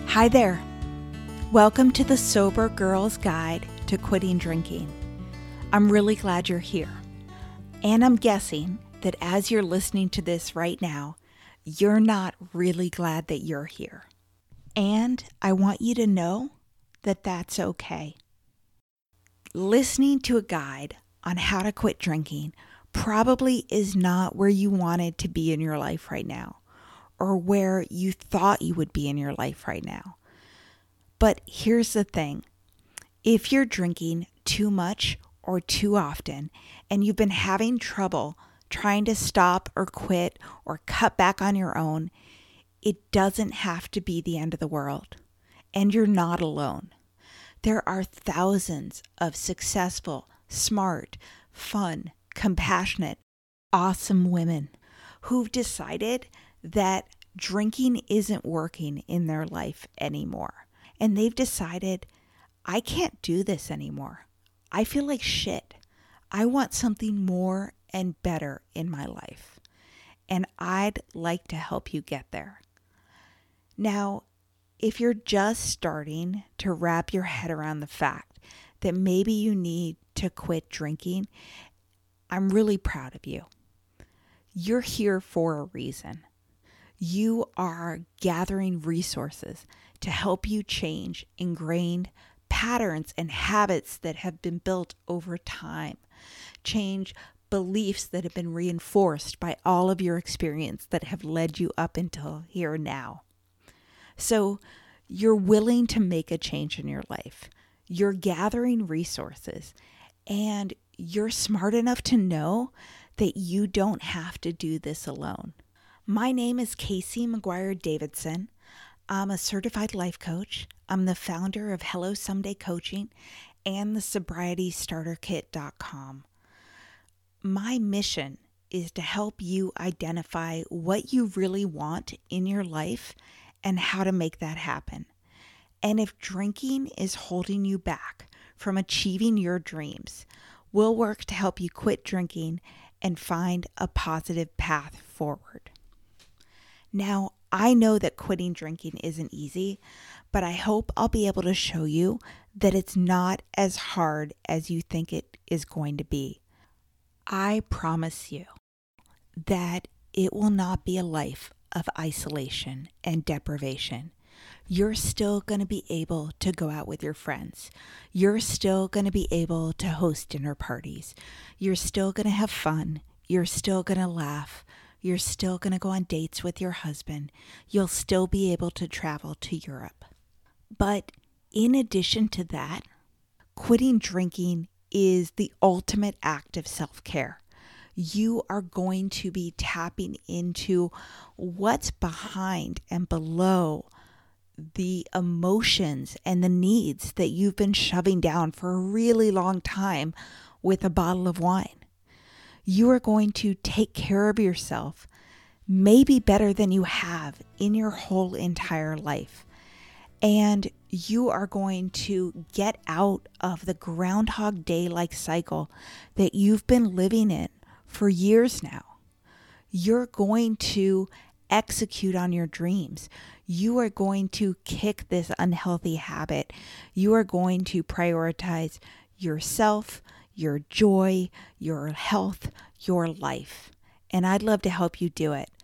Hi there. Welcome to the Sober Girl's Guide to Quitting Drinking. I'm really glad you're here. And I'm guessing that as you're listening to this right now, you're not really glad that you're here. And I want you to know that that's okay. Listening to a guide on how to quit drinking probably is not where you wanted to be in your life right now, or where you thought you would be in your life right now. But here's the thing. If you're drinking too much or too often, and you've been having trouble trying to stop or quit or cut back on your own, it doesn't have to be the end of the world. And you're not alone. There are thousands of successful, smart, fun, compassionate, awesome women who've decided that drinking isn't working in their life anymore. And they've decided, I can't do this anymore. I feel like shit. I want something more and better in my life. And I'd like to help you get there. Now, if you're just starting to wrap your head around the fact that maybe you need to quit drinking, I'm really proud of you. You're here for a reason. You are gathering resources to help you change ingrained patterns and habits that have been built over time. Change beliefs that have been reinforced by all of your experience that have led you up until here now. So you're willing to make a change in your life. You're gathering resources, and you're smart enough to know that you don't have to do this alone. My name is Casey McGuire Davidson. I'm a certified life coach. I'm the founder of Hello Someday Coaching and the SobrietyStarterKit.com. My mission is to help you identify what you really want in your life and how to make that happen. And if drinking is holding you back from achieving your dreams, we'll work to help you quit drinking and find a positive path forward. Now, I know that quitting drinking isn't easy, but I hope I'll be able to show you that it's not as hard as you think it is going to be. I promise you that it will not be a life of isolation and deprivation. You're still going to be able to go out with your friends. You're still going to be able to host dinner parties. You're still going to have fun. You're still going to laugh. You're still going to go on dates with your husband. You'll still be able to travel to Europe. But in addition to that, quitting drinking is the ultimate act of self-care. You are going to be tapping into what's behind and below the emotions and the needs that you've been shoving down for a really long time with a bottle of wine. You are going to take care of yourself, maybe better than you have in your whole entire life. And you are going to get out of the Groundhog Day-like cycle that you've been living in for years now. You're going to execute on your dreams. You are going to kick this unhealthy habit. You are going to prioritize yourself, your joy, your health, your life. And I'd love to help you do it.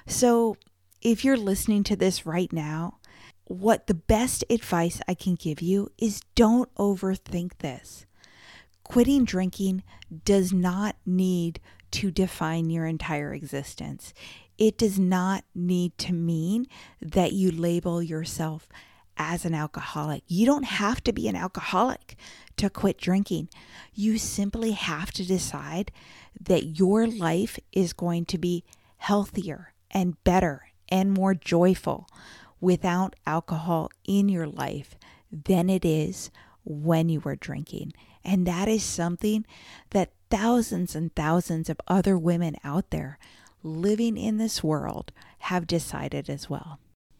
So if you're listening to this right now, what the best advice I can give you is don't overthink this. Quitting drinking does not need to define your entire existence. It does not need to mean that you label yourself as an alcoholic. You don't have to be an alcoholic to quit drinking. You simply have to decide that your life is going to be healthier and better and more joyful without alcohol in your life than it is when you were drinking. And that is something that thousands and thousands of other women out there living in this world have decided as well.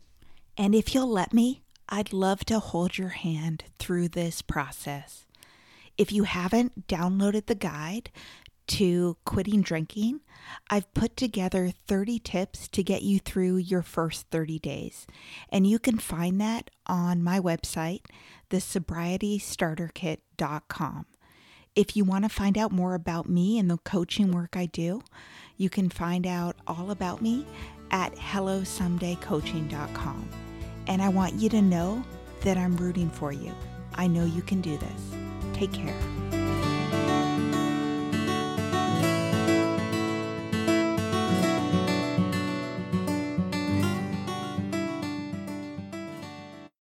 And if you'll let me, I'd love to hold your hand through this process. If you haven't downloaded the guide, to quitting drinking, I've put together 30 tips to get you through your first 30 days. And you can find that on my website, thesobrietystarterkit.com. If you want to find out more about me and the coaching work I do, you can find out all about me at hellosomedaycoaching.com. And I want you to know that I'm rooting for you. I know you can do this. Take care.